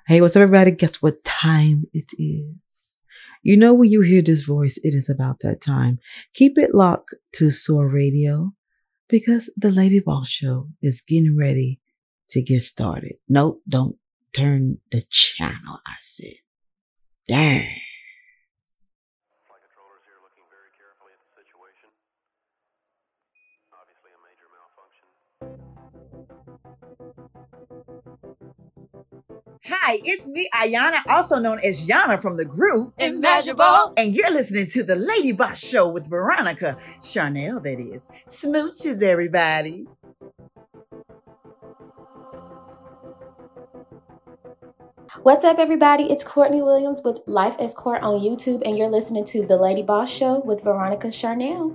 Hey, what's up, everybody? Guess what time it is? You know, when you hear this voice, it is about that time. Keep it locked to Soar Radio because the Lady Boss Show is getting ready to get started. Nope, don't turn the channel, I said. Damn. Flight controllers here looking very carefully at the situation. Obviously a major malfunction. Hi, it's me, Ayana, also known as Yana from the group Immeasurable. And you're listening to the Lady Boss Show with Veronica Charnel, that is. Smooches, everybody. What's up, everybody? It's Courtney Williams with Life Escort on YouTube, and you're listening to The Lady Boss Show with Veronica Charnel.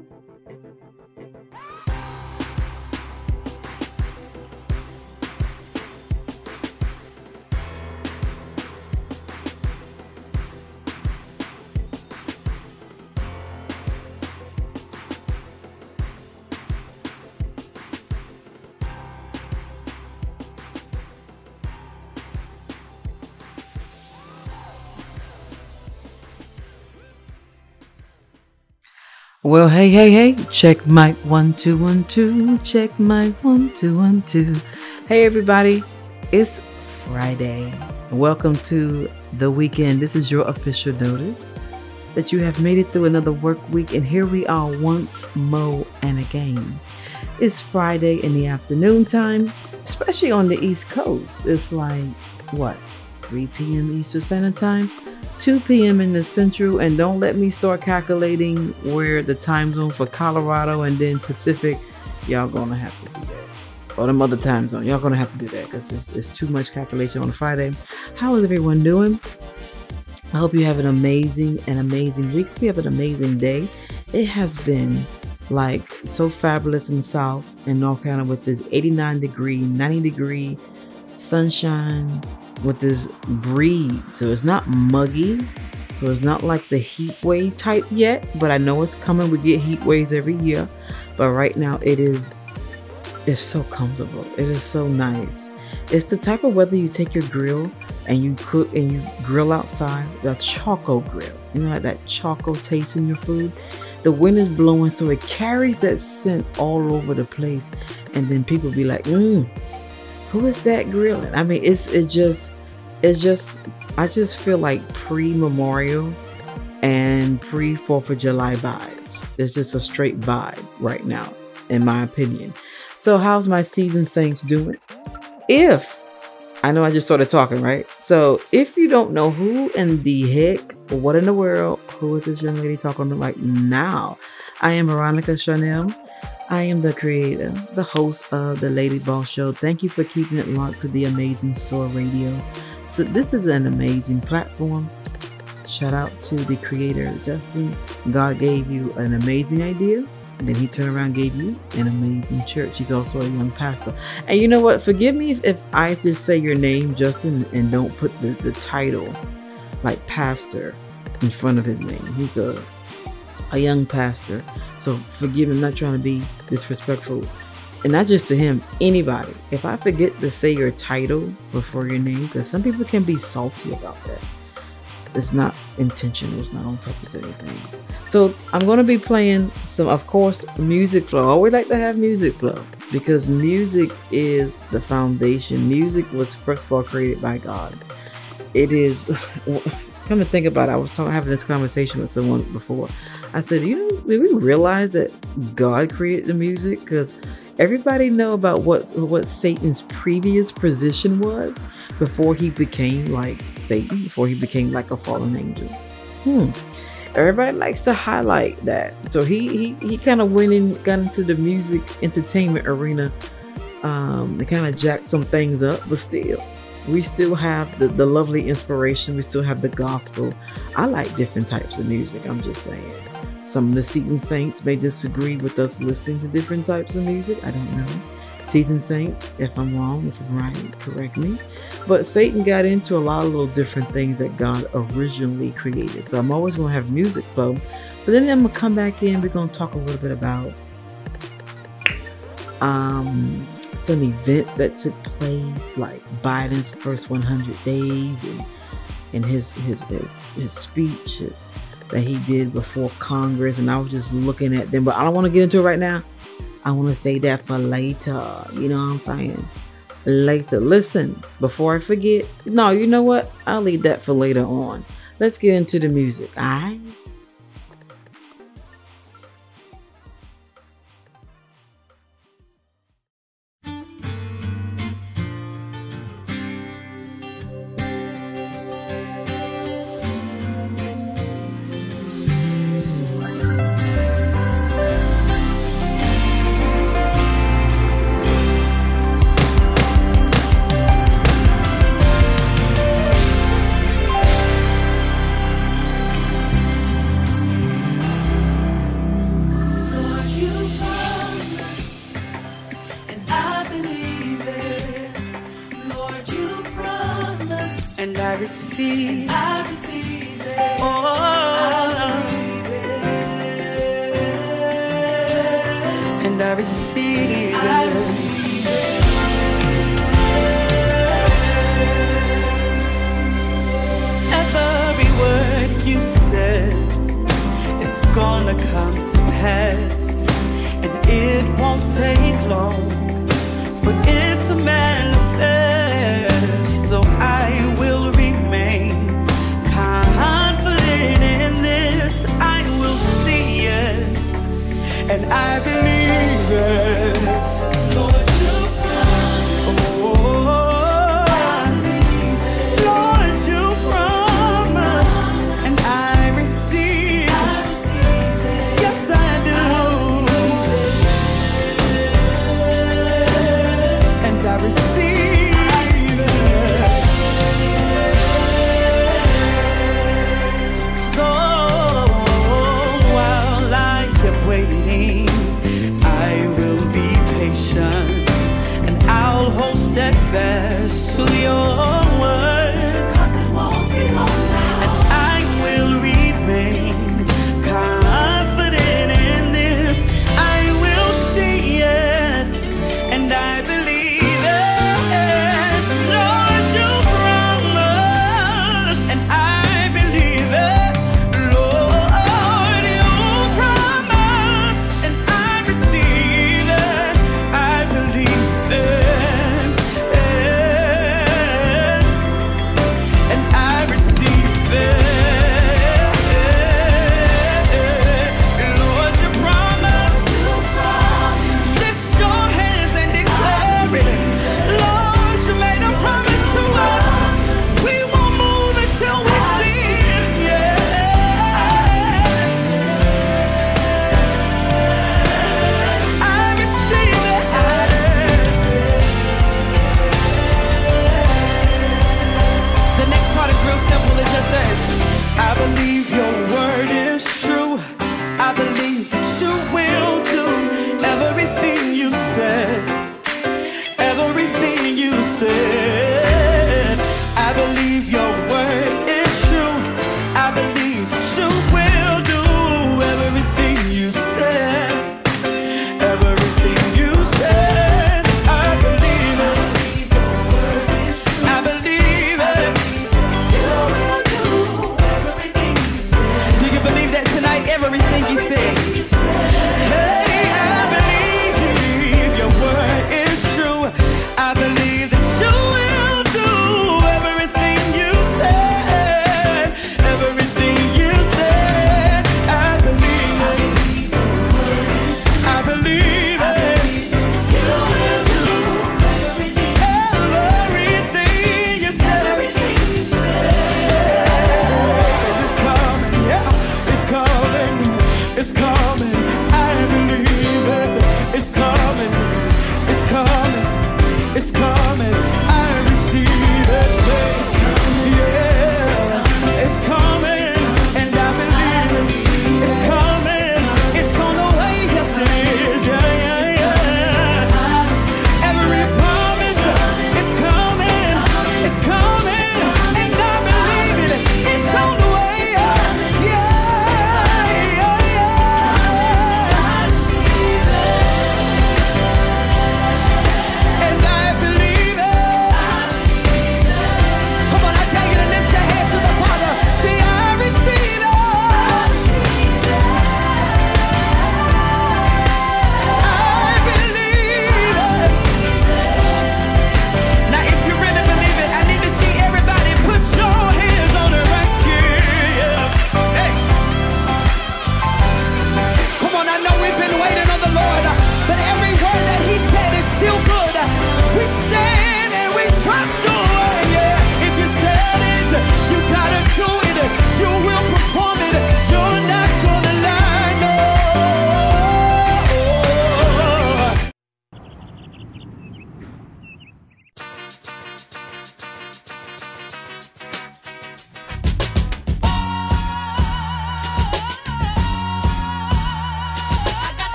Well, hey, check mic 1 2 1 2, check mic 1 2 1 2. Hey, everybody, it's Friday. Welcome to the weekend. This is your official notice that you have made it through another work week, and here we are once more and again. It's Friday in the afternoon time, especially on the East Coast. It's like, 3 p.m. Eastern Standard Time? 2 p.m. in the Central, and don't let me start calculating where the time zone for Colorado and then Pacific. Y'all gonna have to do that. Or the other time zone. Y'all gonna have to do that because it's too much calculation on a Friday. How is everyone doing? I hope you have an amazing week. We have an amazing day. It has been like so fabulous in the South in North Carolina with this 89 degree, 90 degree sunshine, with this breeze. So it's not muggy. So it's not like the heat wave type yet, but I know it's coming. We get heat waves every year. But right now it's so comfortable. It is so nice. It's the type of weather you take your grill and you cook and you grill outside, the charcoal grill. You know, like that charcoal taste in your food. The wind is blowing, so it carries that scent all over the place. And then people be like, who is that grilling? I mean, it's just, I just feel like pre-Memorial and pre-4th of July vibes. It's just a straight vibe right now, in my opinion. So how's my seasoned saints doing? I know I just started talking, right? So if you don't know who in the heck, what in the world, who is this young lady talking to like now? I am Veronica Charnel. I am the creator, the host of the Lady Boss Show. Thank you for keeping it locked to the amazing Soar Radio. So this is an amazing platform. Shout out to the creator, Justin. God gave you an amazing idea. And then he turned around and gave you an amazing church. He's also a young pastor. And you know what? Forgive me if I just say your name, Justin, and don't put the title like pastor in front of his name. He's a young pastor. So forgive me, I'm not trying to be disrespectful. And not just to him, anybody. If I forget to say your title before your name, because some people can be salty about that. It's not intentional. It's not on purpose or anything. So I'm going to be playing some, of course, music flow. I always like to have music flow because music is the foundation. Music was first of all created by God. It is, come to think about it, I was having this conversation with someone before. I said, did we realize that God created the music? Because everybody know about what Satan's previous position was before he became like Satan, before he became like a fallen angel. Everybody likes to highlight that. So he kind of got into the music entertainment arena. They kind of jacked some things up, but still, we still have the lovely inspiration. We still have the gospel. I like different types of music. I'm just saying. Some of the seasoned saints may disagree with us listening to different types of music. I don't know. Seasoned saints, if I'm wrong, if I'm right, correct me. But Satan got into a lot of little different things that God originally created. So I'm always going to have music flow. But then I'm going to come back in. We're going to talk a little bit about some events that took place, like Biden's first 100 days and his speech that he did before Congress. And I was just looking at them, but I don't want to get into it right now. I want to say that for later. You know what I'm saying? Later. Listen, before I forget. No, you know what? I'll leave that for later on. Let's get into the music. All right? And I believe it. Lord,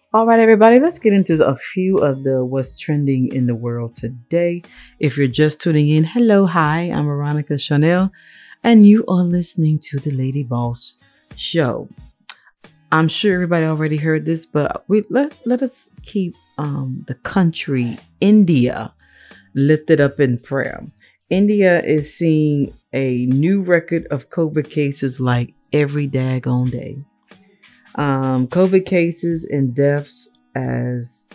All right, everybody, let's get into a few of the what's trending in the world today. If you're just tuning in, hello, hi, I'm Veronica Chanel, and you are listening to the Lady Boss Show. I'm sure everybody already heard this, but let us keep the country, India, lifted up in prayer. India is seeing a new record of COVID cases like every daggone day. COVID cases and deaths as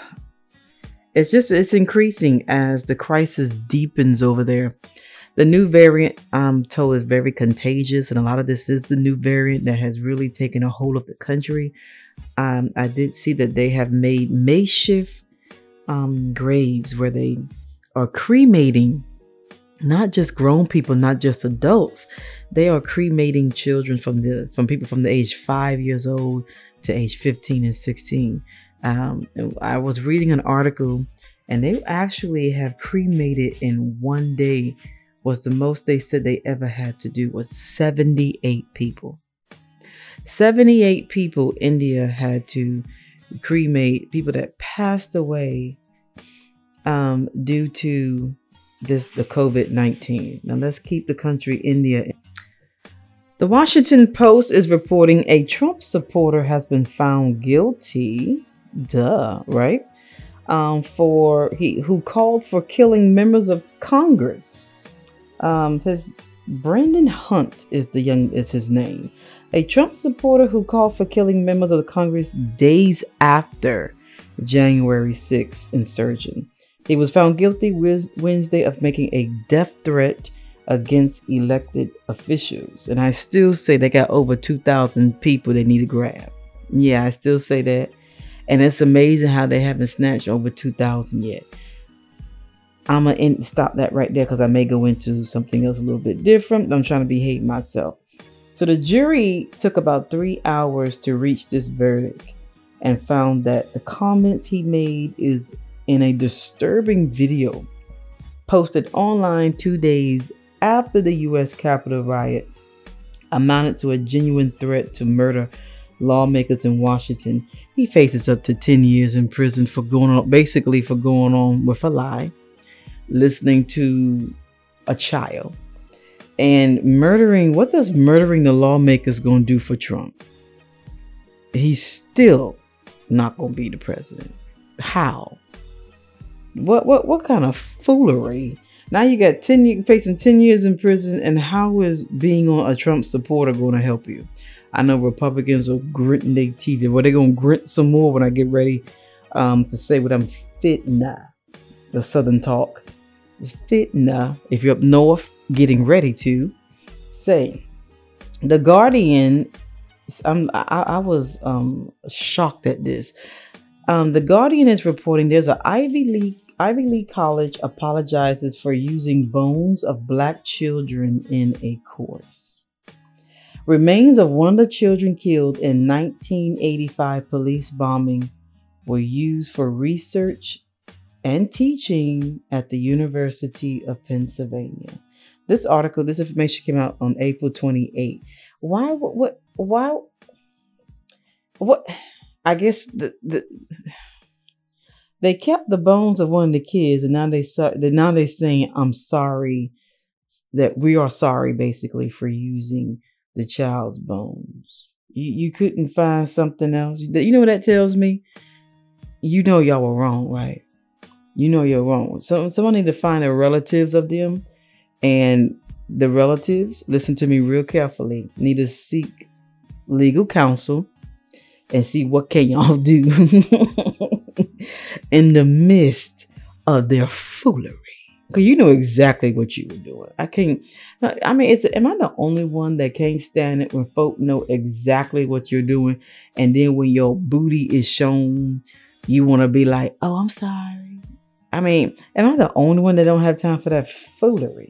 it's increasing as the crisis deepens over there. The new variant, I'm told, is very contagious, and a lot of this is the new variant that has really taken a hold of the country. I did see that they have made makeshift graves where they are cremating not just grown people, not just adults. They are cremating children from people from the age 5 years old to age 15 and 16. I was reading an article, and they actually have cremated in one day. Was the most they said they ever had to do was 78 people. 78 people India had to cremate, people that passed away due to the COVID-19. Now let's keep the country India. The Washington Post is reporting a Trump supporter has been found guilty. Right? Who called for killing members of Congress. Brandon Hunt is his name. A Trump supporter who called for killing members of the Congress days after January 6th insurrection. He was found guilty Wednesday of making a death threat against elected officials. And I still say they got over 2,000 people they need to grab. Yeah, I still say that. And it's amazing how they haven't snatched over 2,000 yet. I'm going to stop that right there because I may go into something else a little bit different. I'm trying to behave myself. So the jury took about 3 hours to reach this verdict and found that the comments he made is in a disturbing video posted online 2 days after the U.S. Capitol riot amounted to a genuine threat to murder lawmakers in Washington. He faces up to 10 years in prison for going on with a lie, listening to a child, and murdering. What does murdering the lawmakers going to do for Trump? He's still not going to be the president. How? What kind of foolery? Now you got facing 10 years in prison, and how is being on a Trump supporter going to help you? I know Republicans are gritting their teeth. Well, they're going to grit some more when I get ready to say what I'm fitting now. The Southern talk. Fitna, if you're up north, getting ready to say. The Guardian, I was shocked at this. The Guardian is reporting there's an Ivy League college apologizes for using bones of black children in a course. Remains of one of the children killed in 1985 police bombing were used for research and teaching at the University of Pennsylvania. This information came out on April 28. Why? I guess they kept the bones of one of the kids, and now they're saying, "I'm sorry," that we are sorry, basically, for using the child's bones. You couldn't find something else. You know what that tells me? You know y'all were wrong, right? You know you're wrong. So someone need to find the relatives of them, and the relatives, listen to me real carefully, need to seek legal counsel and see what can y'all do in the midst of their foolery. Because you know exactly what you were doing. Am I the only one that can't stand it when folk know exactly what you're doing, and then when your booty is shown, you want to be like, "Oh, I'm sorry." Am I the only one that don't have time for that foolery?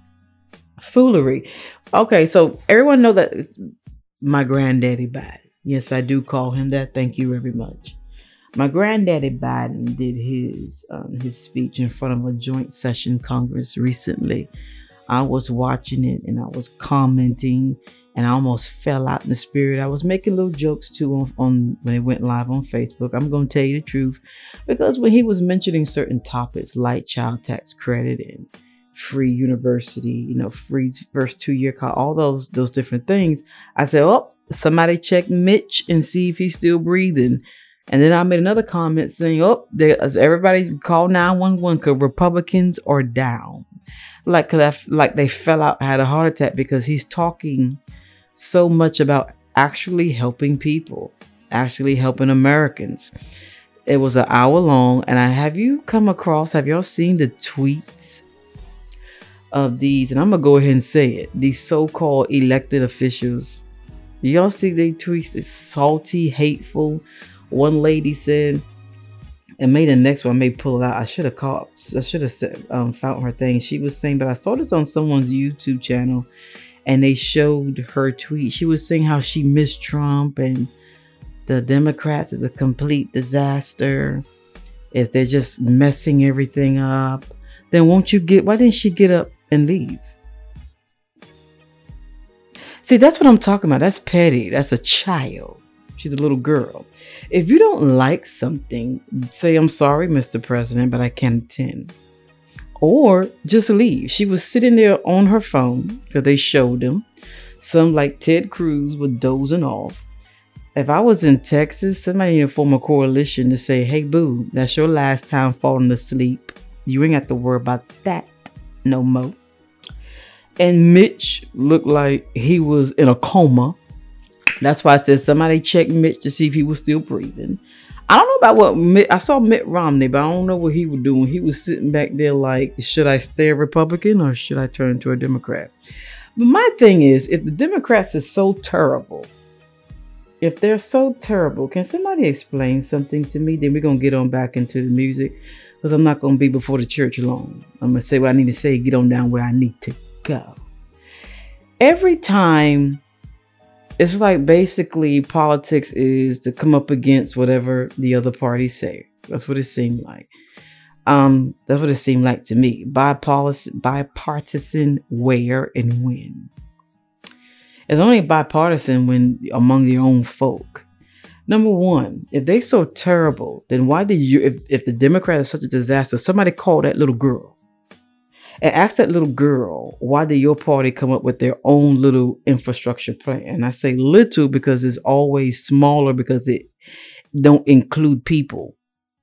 Okay, so everyone know that my granddaddy Biden. Yes, I do call him that. Thank you very much. My granddaddy Biden did his speech in front of a joint session Congress recently. I was watching it and I was commenting and I almost fell out in the spirit. I was making little jokes too on when it went live on Facebook. I'm going to tell you the truth, because when he was mentioning certain topics like child tax credit and free university, free first 2-year college, all those different things, I said, oh, somebody check Mitch and see if he's still breathing. And then I made another comment saying, oh, everybody call 911 because Republicans are down. Like they fell out, had a heart attack, because he's talking so much about actually helping people, actually helping Americans. It was an hour long. And have y'all seen the tweets of these? And I'm going to go ahead and say it. These so-called elected officials. Y'all see their tweets? It's salty, hateful. One lady said, and maybe the next one I may pull it out. I should have found her thing. She was saying, but I saw this on someone's YouTube channel, and they showed her tweet. She was saying how she missed Trump and the Democrats is a complete disaster. If they're just messing everything up, then why didn't she get up and leave? See, that's what I'm talking about. That's petty. That's a child. She's a little girl. If you don't like something, say, I'm sorry, Mr. President, but I can't attend. Or just leave. She was sitting there on her phone because they showed them. Some like Ted Cruz were dozing off. If I was in Texas, somebody need to form a coalition to say, hey, boo, that's your last time falling asleep. You ain't got to worry about that no more. And Mitch looked like he was in a coma. That's why I said somebody check Mitch to see if he was still breathing. I don't know about I saw Mitt Romney, but I don't know what he was doing. He was sitting back there like, should I stay a Republican or should I turn to a Democrat? But my thing is, if the Democrats is so terrible, if they're so terrible, can somebody explain something to me? Then we're going to get on back into the music, because I'm not going to be before the church long. I'm going to say what I need to say, get on down where I need to go. Every time, it's like basically politics is to come up against whatever the other party say. That's what it seemed like. That's what it seemed like to me. Bipartisan where and when. It's only bipartisan when among your own folk. Number one, if they so terrible, then why did you, if the Democrat is such a disaster, somebody call that little girl and ask that little girl, why did your party come up with their own little infrastructure plan? And I say little because it's always smaller, because it don't include people.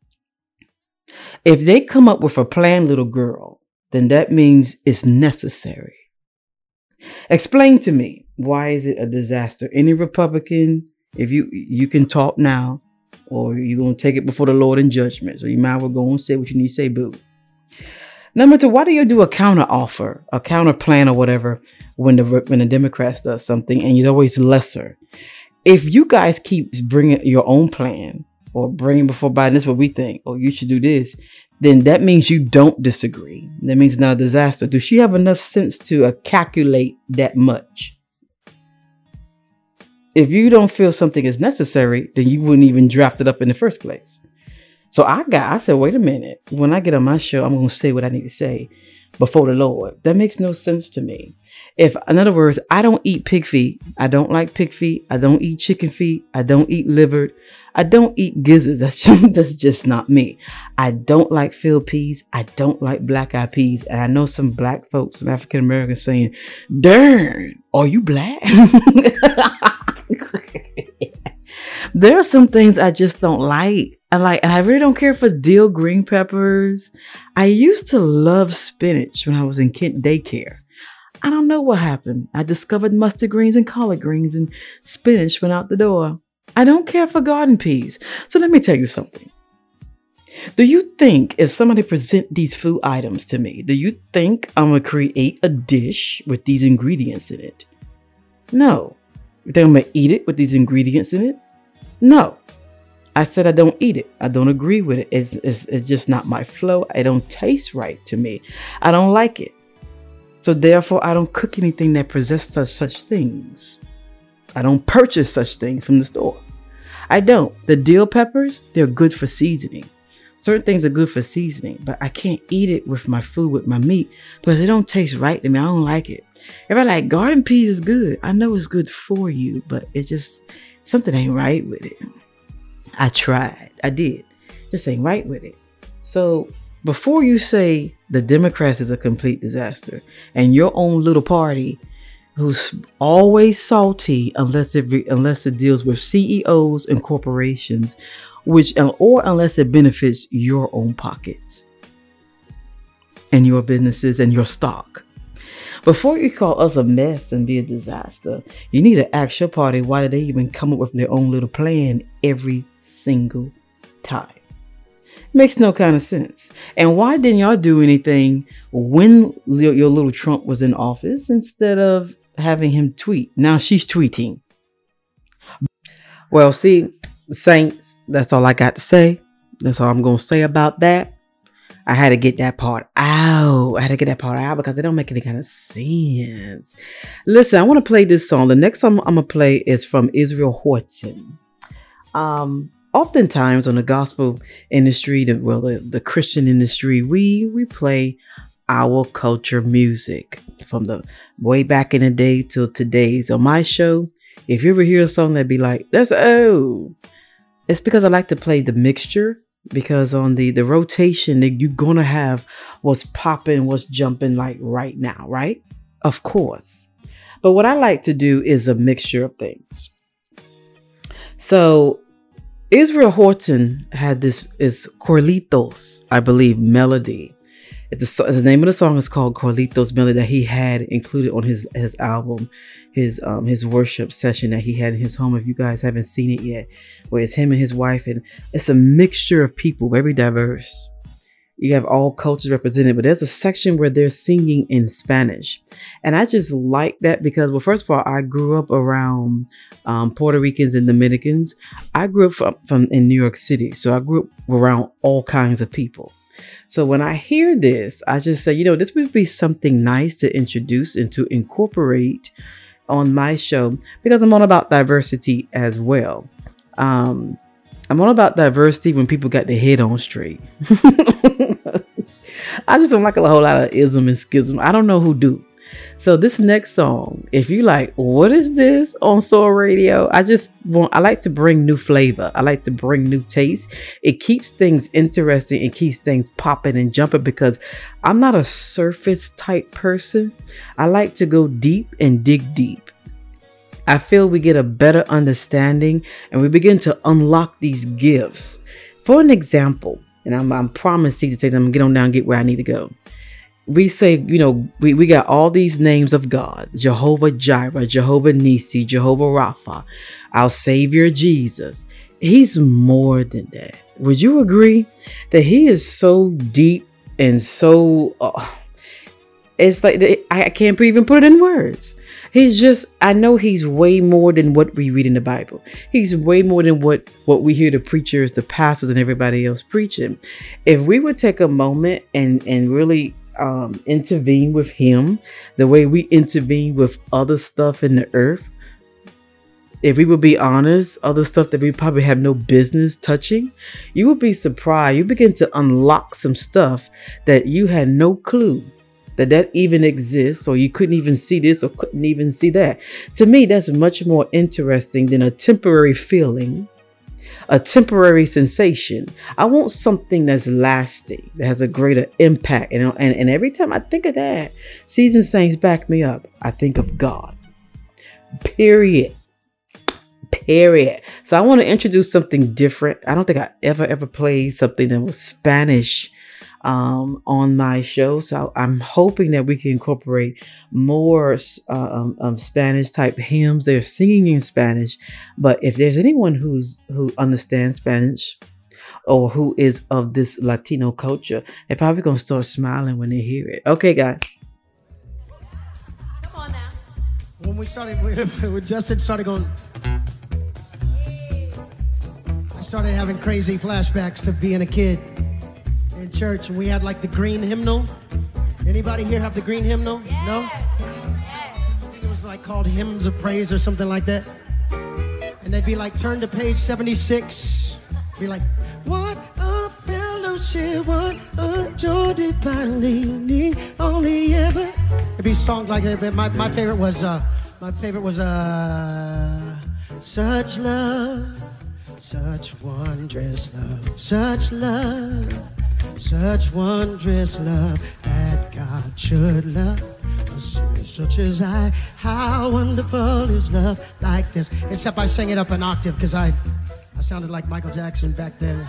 If they come up with a plan, little girl, then that means it's necessary. Explain to me, why is it a disaster? Any Republican, if you can talk now, or you're going to take it before the Lord in judgment. So you might as well go and say what you need to say, boo. Number two, why do you do a counter offer, a counter plan or whatever when the Democrats does something, and you're always lesser? If you guys keep bringing your own plan or bringing before Biden, this is what we think, or you should do this, then that means you don't disagree. That means it's not a disaster. Does she have enough sense to calculate that much? If you don't feel something is necessary, then you wouldn't even draft it up in the first place. So I said, wait a minute. When I get on my show, I'm going to say what I need to say before the Lord. That makes no sense to me. In other words, I don't eat pig feet. I don't like pig feet. I don't eat chicken feet. I don't eat liver. I don't eat gizzards. That's just not me. I don't like field peas. I don't like black eyed peas. And I know some black folks, some African Americans saying, darn, are you black? There are some things I just don't like. And I really don't care for dill green peppers. I used to love spinach when I was in daycare. I don't know what happened. I discovered mustard greens and collard greens, and spinach went out the door. I don't care for garden peas. So let me tell you something. Do you think if somebody present these food items to me, do you think I'm going to create a dish with these ingredients in it? No. You think I'm going to eat it with these ingredients in it? No. I said I don't eat it. I don't agree with it. It's just not my flow. It don't taste right to me. I don't like it. So therefore, I don't cook anything that possesses such things. I don't purchase such things from the store. I don't. The dill peppers, they're good for seasoning. Certain things are good for seasoning, but I can't eat it with my food, with my meat, because it don't taste right to me. I don't like it. Everybody like garden peas is good. I know it's good for you, but it just, something ain't right with it. I tried. I did. Just ain't right with it. So before you say the Democrats is a complete disaster and your own little party who's always salty unless it deals with CEOs and corporations, or unless it benefits your own pockets and your businesses and your stock. Before you call us a mess and be a disaster, you need to ask your party why did they even come up with their own little plan every single time. Makes no kind of sense. And why didn't y'all do anything when your little Trump was in office instead of having him tweet? Now she's tweeting. Well, see, Saints, that's all I got to say. That's all I'm going to say about that. I had to get that part out. Because they don't make any kind of sense. Listen, I want to play this song. The next song I'm going to play is from Israel Horton. Oftentimes on the gospel industry, the Christian industry, we play our culture music from the way back in the day till today's. On my show, if you ever hear a song that be like, that's old, it's because I like to play the mixture, because on the rotation that you're going to have what's popping, what's jumping like right now, right? Of course. But what I like to do is a mixture of things. So Israel Horton had this is Corlitos, I believe, melody. The name of the song is called Corlitos Melody, that he had included on his album, his worship session that he had in his home. If you guys haven't seen it yet, where it's him and his wife, and it's a mixture of people, very diverse. You have all cultures represented, but there's a section where they're singing in Spanish. And I just like that because, well, first of all, I grew up around Puerto Ricans and Dominicans. I grew up from in New York City, so I grew up around all kinds of people. So when I hear this, I just say, this would be something nice to introduce and to incorporate on my show, because I'm all about diversity as well. I'm all about diversity when people got their head on straight. I just don't like a whole lot of ism and schism. I don't know who do. So this next song, if you like, what is this on Soul Radio? I like to bring new flavor. I like to bring new taste. It keeps things interesting and keeps things popping and jumping, because I'm not a surface type person. I like to go deep and dig deep. I feel we get a better understanding and we begin to unlock these gifts. For an example, and I'm promising to say that I'm going to get on down and get where I need to go. We say, we got all these names of God: Jehovah Jireh, Jehovah Nisi, Jehovah Rapha, our Savior Jesus. He's more than that. Would you agree that he is so deep and so, it's like, I can't even put it in words. I know he's way more than what we read in the Bible. He's way more than what we hear the preachers, the pastors, and everybody else preaching. If we would take a moment and really intervene with him the way we intervene with other stuff in the earth, if we would be honest, other stuff that we probably have no business touching, you would be surprised. You begin to unlock some stuff that you had no clue that even exists, or you couldn't even see this or couldn't even see that. To me, that's much more interesting than a temporary feeling, a temporary sensation. I want something that's lasting, that has a greater impact. And every time I think of that, Seasoned Saints back me up, I think of God. Period. So I want to introduce something different. I don't think I ever played something that was Spanish on my show. So I'm hoping that we can incorporate more Spanish type hymns. They're singing in Spanish, but if there's anyone who understands Spanish or who is of this Latino culture, they're probably going to start smiling when they hear it. Okay, guys. Come on now. When we started, when Justin started going, I started having crazy flashbacks to being a kid in church, and we had like the green hymnal. Anybody here have the green hymnal? Yes. No? Yes. I think it was like called Hymns of Praise or something like that. And they'd be like, turn to page 76. Be like, what a fellowship. share what a joy divine leaning on the ever. It'd be songs like that, but my favorite was such love, such wondrous love, such love, such wondrous love that God should love a sinner such as I. How wonderful is love like this? Except I sang it up an octave because I sounded like Michael Jackson back then.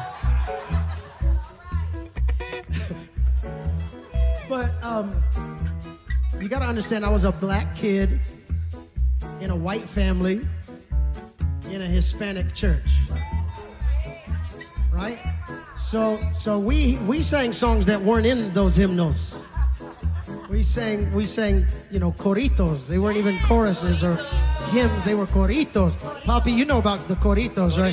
But you gotta understand, I was a black kid in a white family in a Hispanic church, right? So we sang songs that weren't in those hymnals. We sang, you know, coritos. They weren't even choruses or hymns. They were coritos. Papi, you know about the coritos, right?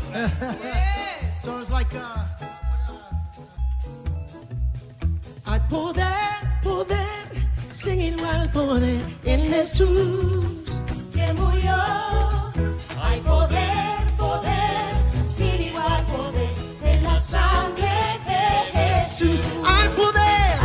So it's like, hay poder, singing al poder en Jesús que murió. Hay poder, sin igual poder en la sangre de Jesús. Hay poder,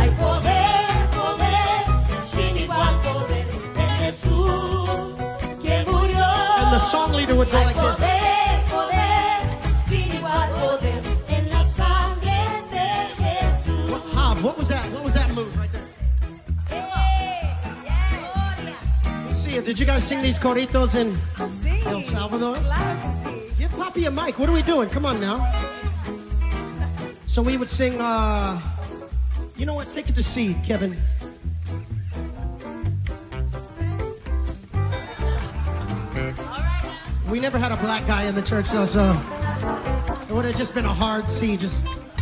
sin igual poder en Jesús que murió. and the song leader would go Hay like this. poder, sin igual poder en la sangre de Jesús. What was that? What was that move right there? Let's see it. Did you guys sing these coritos in El Salvador? Give Papi a mic. What are we doing? Come on now. So we would sing, you know what? Take it to C, Kevin. We never had a black guy in the church, though, so it would have just been a hard C. Just.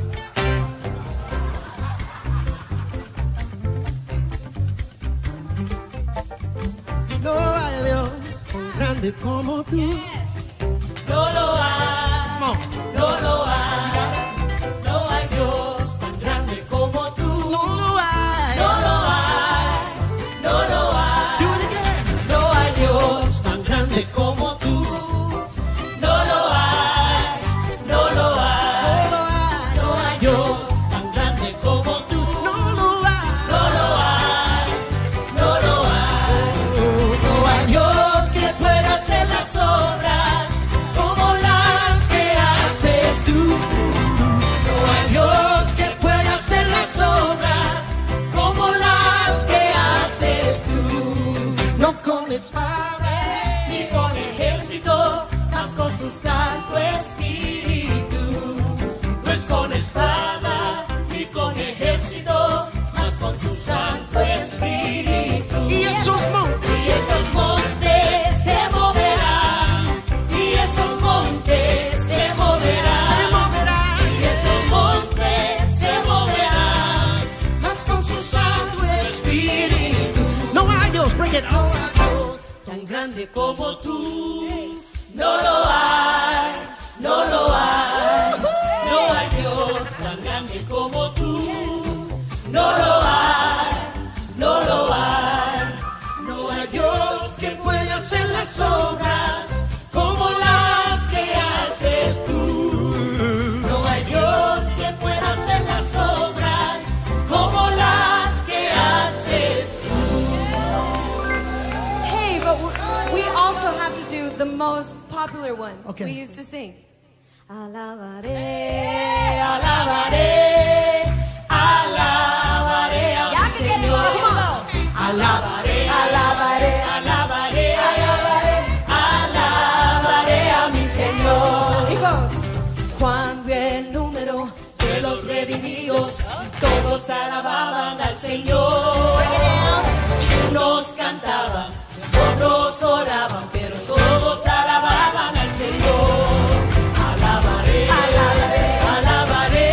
No hay Dios tan grande como tú. No lo hay. Come on. No lo hay, no hay Dios tan grande como tú. No lo hay. No lo hay, no lo hay. Do it again. No hay Dios tan grande como tú. No lo hay, no lo hay. No hay Dios tan grande como tú. No lo hay. No lo hay, no lo hay. No hay Dios que pueda hacer las obras como las que haces tú. No hay Dios que pueda hacer las obras como las que haces tú. No con espada ni con ejército, mas con su Santo Espíritu. No es con espada ni con ejército, mas con su Santo Espíritu. Y esos montes. Y esos montes se moverán, y esos montes se moverán, y esos montes se moverán, mas con su Santo Espíritu. No hay Dios. Bring it. No hay Dios tan grande como tú. No lo hay, no lo hay. No hay Dios tan grande como tú. No lo hay, no lo hay. No hay Dios que pueda hacer las obras como las que haces tú. No hay Dios que pueda hacer las obras como las que haces tú. Hey, but we also have to do the most popular one Okay. we used to sing. Alabaré, alabaré, alabaré a Ya mi que tiene Señor. ritmo. Alabaré, alabaré, alabaré, alabaré, alabaré a mi Señor. He goes. Cuando el número de los redimidos todos alababan al Señor. Unos cantaban, otros oraban, pero todos alababan al Señor. Alabaré, alabaré, alabaré,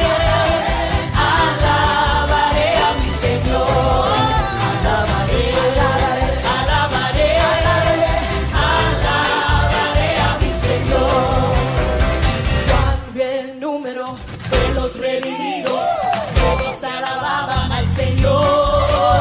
alabaré a mi Señor. Alabaré, alabaré, alabaré, alabaré a mi Señor. Cuando el número de los redimidos todos alababan al Señor.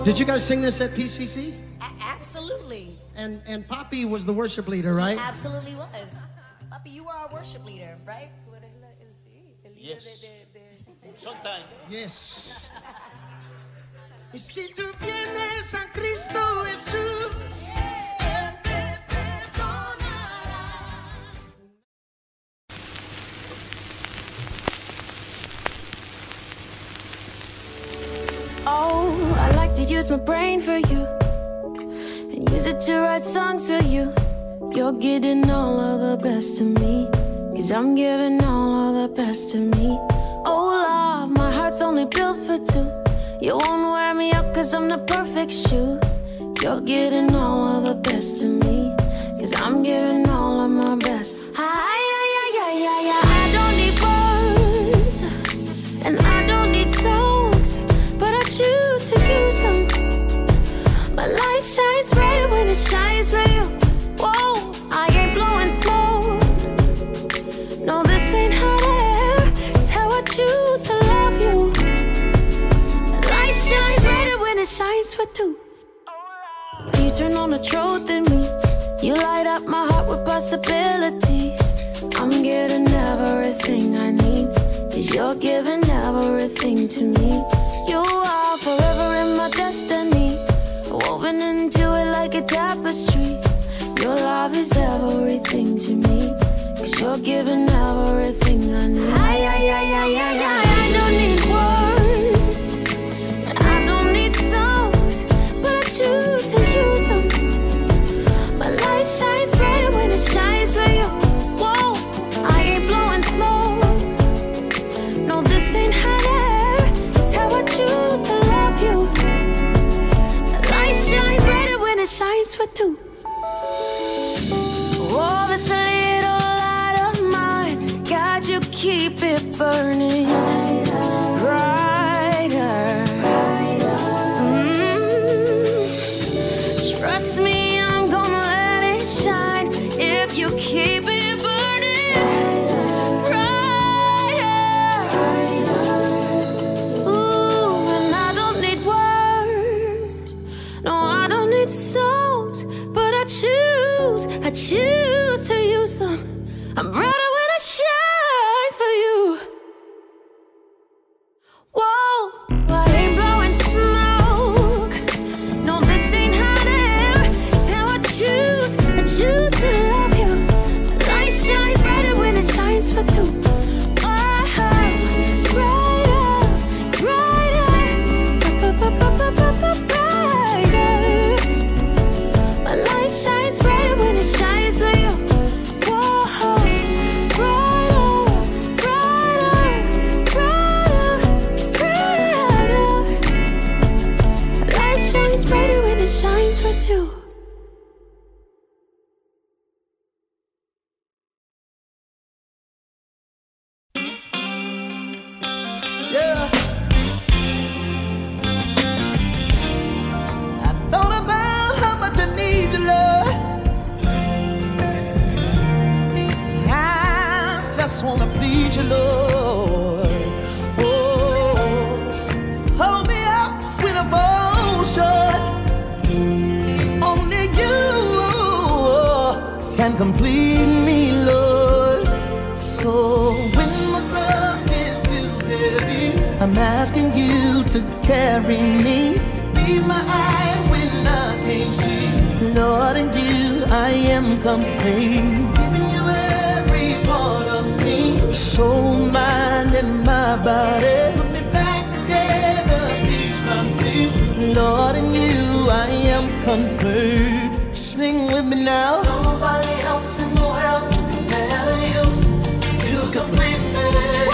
Did you guys sing this at PCC? Absolutely. And Poppy was the worship leader, right? He absolutely was. Papi, you are our worship leader, right? Yes. Sometimes. Yes. Y si tú vienes a Cristo Jesús, Él te perdonará. Oh, I like to use my brain for you and use it to write songs for you. You're getting all of the best of me, 'cause I'm giving all of the best of me. Oh Lord, my heart's only built for two. You won't wear me out 'cause I'm the perfect shoe. You're getting all of the best of me, 'cause I'm giving all of my best. I don't need words and I don't need songs, but I choose to use them. My light shines brighter when it shines for you. Whoa, I ain't blowing smoke. No, this ain't hot air. It's how I choose to love you. My light shines brighter when it shines for two. You turn on the truth in me. You light up my heart with possibilities. I'm getting everything I need, 'cause you're giving everything to me. You are forever in my destiny, woven into it like a tapestry. Your love is everything to me, 'cause you're giving everything I need. I don't need words, I don't need songs, but I choose to use them. My light shines brighter when it shines for you. Whoa, I ain't blowing smoke. No, this ain't hot air. It's how I choose to love you. The light shines brighter when it shines for two. Oh, this little light of mine, God, you keep it burning brighter. Trust me, I'm gonna let it shine if you keep it burning brighter. Ooh, and I don't need words, no, I don't need songs, but I choose to use them. I'm brighter when I shine for you. Whoa, I ain't blowing smoke. No, this ain't hot air. It's how I choose to love you. My light shines brighter when it shines for two. Oh, brighter, brighter, brighter. My light shines brighter when it shines for you. Whoa, brighter, brighter, brighter, brighter. My light shines brighter when it shines for two. Yeah. I thought about how much I need you, Lord. I just wanna please you, Lord. Oh, hold me up when I fall short. Only you can complete me, Lord. So when my cross is too heavy, I'm asking you to carry me. Be my eyes when I can't see. Lord, in you I am complete. Giving you every part of me, soul, mind, and my body. Put me back together, piece by piece. Lord, in you I am complete. Sing with me now. Nobody else in the world can compare to you. You complete me.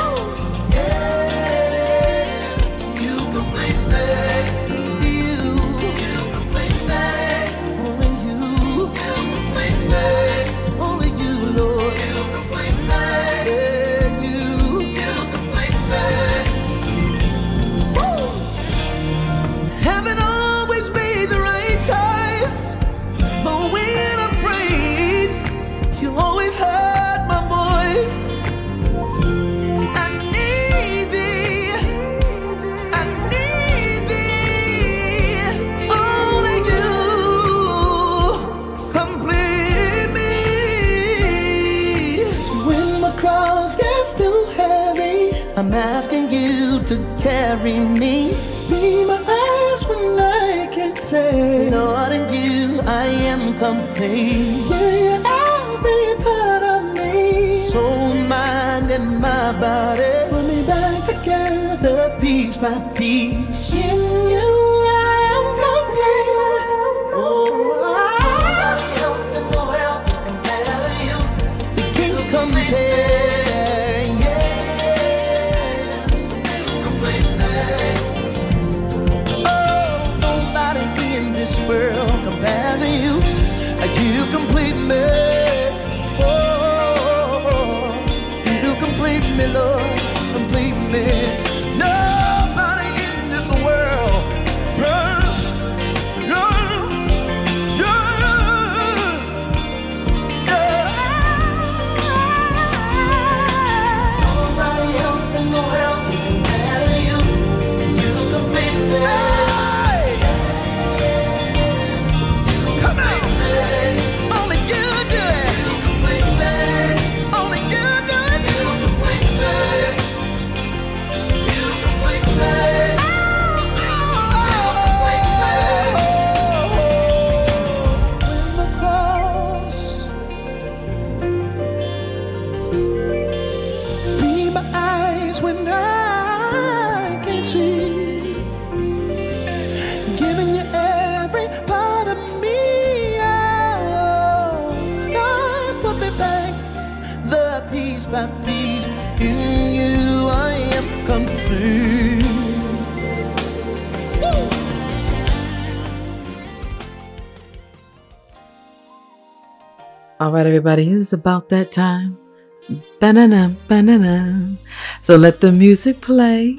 Yes, you complete me. You complete me. Only you. You complete me. Only you, Lord. You complete me. Yeah, you complete me. Woo! Haven't always made the right choice, but when I pray, I'm asking you to carry me. Be my eyes when I can't say. Lord, in you I am complete. Give you every part of me, soul, mind, and my body. Put me back together, piece by piece. In you I am complete. Oh, nobody else in the world can compare to you. They can't compare. World compares to you. You complete me. Oh, you complete me, Lord. Complete me. Nobody in this world. Yes, nobody else in the world can compare to you. You complete me. When I can't see, giving you every part of me. Oh, God, put me back the piece by piece. In you I am complete. Woo! All right, everybody, it's about that time. Banana, banana. So let the music play.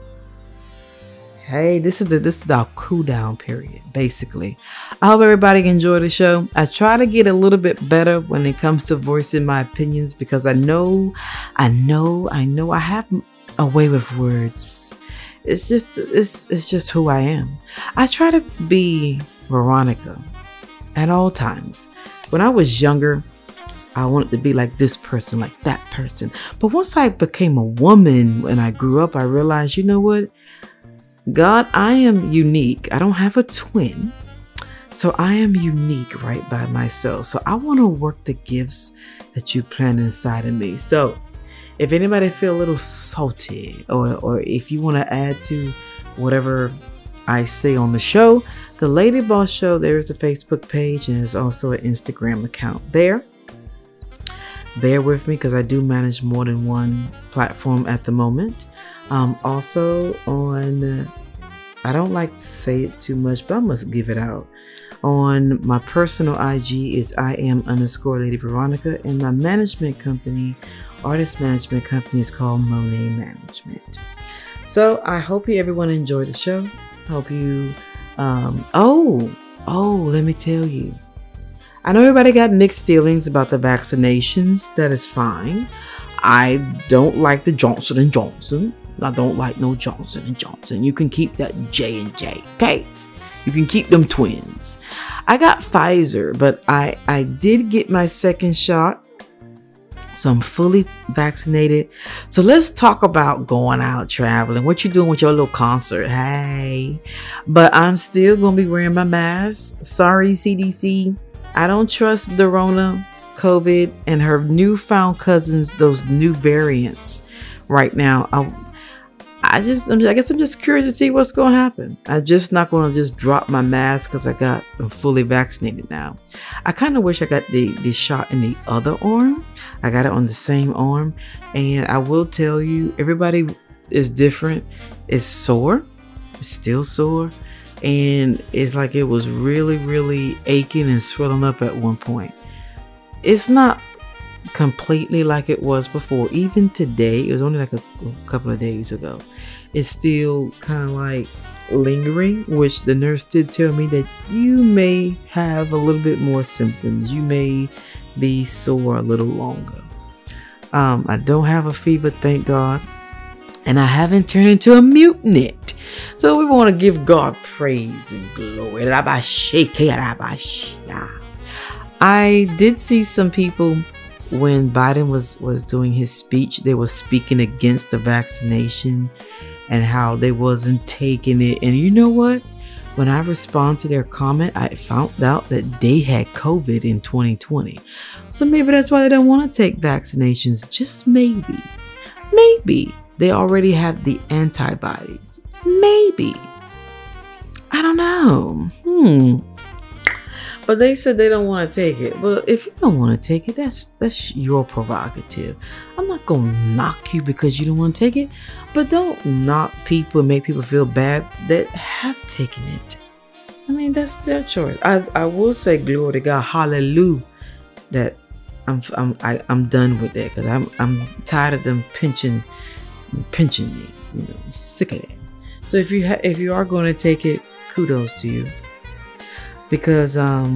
Hey, this is our cool down period, basically. I hope everybody enjoyed the show. I try to get a little bit better when it comes to voicing my opinions because I know I have a way with words. It's just who I am. I try to be Veronica at all times. When I was younger, I wanted to be like this person, like that person. But once I became a woman and I grew up, I realized, you know what? God, I am unique. I don't have a twin. So I am unique right by myself. So I want to work the gifts that you plant inside of me. So if anybody feel a little salty or if you want to add to whatever I say on the show, the Lady Boss Show, there is a Facebook page and there's also an Instagram account there. Bear with me because I do manage more than one platform at the moment. Also on, I don't like to say it too much, but I must give it out. On my personal IG is IM_Lady Veronica, and my management company, artist management company, is called Monet Management. So I hope everyone enjoyed the show. Hope you, let me tell you. I know everybody got mixed feelings about the vaccinations. That is fine. I don't like the Johnson & Johnson. I don't like no Johnson & Johnson. You can keep that J&J, okay? You can keep them twins. I got Pfizer, but I did get my second shot. So I'm fully vaccinated. So let's talk about going out traveling. What you doing with your little concert? Hey. But I'm still going to be wearing my mask. Sorry, CDC. I don't trust the Rona, COVID, and her newfound cousins, those new variants right now. I guess I'm just curious to see what's going to happen. I'm just not going to just drop my mask because I'm fully vaccinated now. I kind of wish I got the shot in the other arm. I got it on the same arm. And I will tell you, everybody is different. It's sore. It's still sore. And it's like it was really, really aching and swelling up at one point. It's not completely like it was before. Even today, it was only like a couple of days ago. It's still kind of like lingering, which the nurse did tell me that you may have a little bit more symptoms. You may be sore a little longer. I don't have a fever, thank God. And I haven't turned into a mutant. So we want to give God praise and glory. I did see some people when Biden was doing his speech, they were speaking against the vaccination and how they wasn't taking it. And you know what? When I responded to their comment, I found out that they had COVID in 2020. So maybe that's why they don't want to take vaccinations. Just maybe. Maybe they already have the antibodies. Maybe. I don't know. But they said they don't want to take it. But if you don't want to take it, that's your prerogative. I'm not going to knock you because you don't want to take it. But don't knock people and make people feel bad that have taken it. I mean, that's their choice. I will say glory to God, hallelujah, that I'm done with that, because I'm tired of them pinching me. You know, I'm sick of that. So if you are going to take it, kudos to you. Because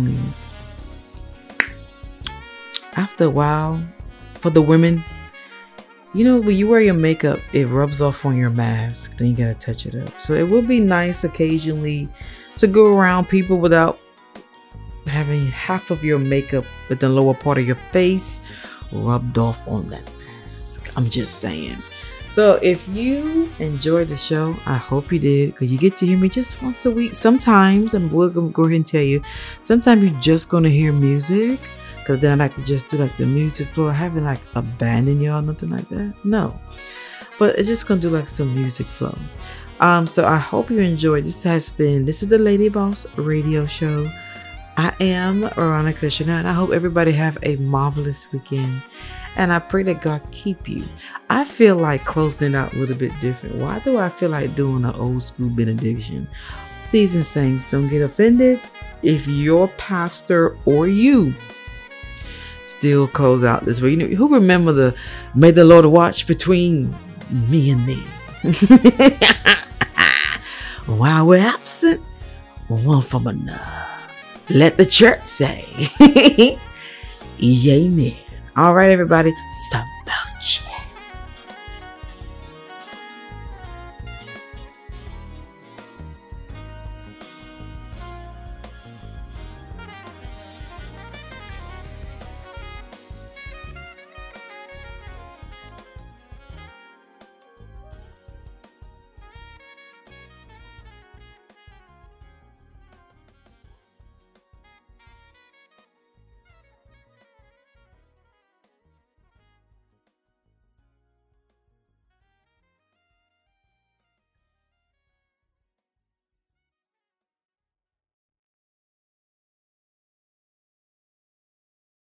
after a while, for the women, you know, when you wear your makeup, it rubs off on your mask. Then you gotta touch it up. So it would be nice occasionally to go around people without having half of your makeup with the lower part of your face rubbed off on that mask. I'm just saying. So if you enjoyed the show, I hope you did, because you get to hear me just once a week. Sometimes, I'm going to go ahead and tell you, sometimes you're just going to hear music, because then I like to just do like the music floor. I haven't like abandoned y'all, nothing like that. No. But it's just going to do like some music flow. So I hope you enjoyed. This is the Lady Boss Radio Show. I am Veronica Chanel, and I hope everybody have a marvelous weekend. And I pray that God keep you. I feel like closing it out a little bit different. Why do I feel like doing an old school benediction? Seasoned saints, don't get offended if your pastor or you still close out this way. You know, who remember the "May the Lord watch between me and thee"? While we're absent, one from another. Let the church say, Amen. All right, everybody. Salute.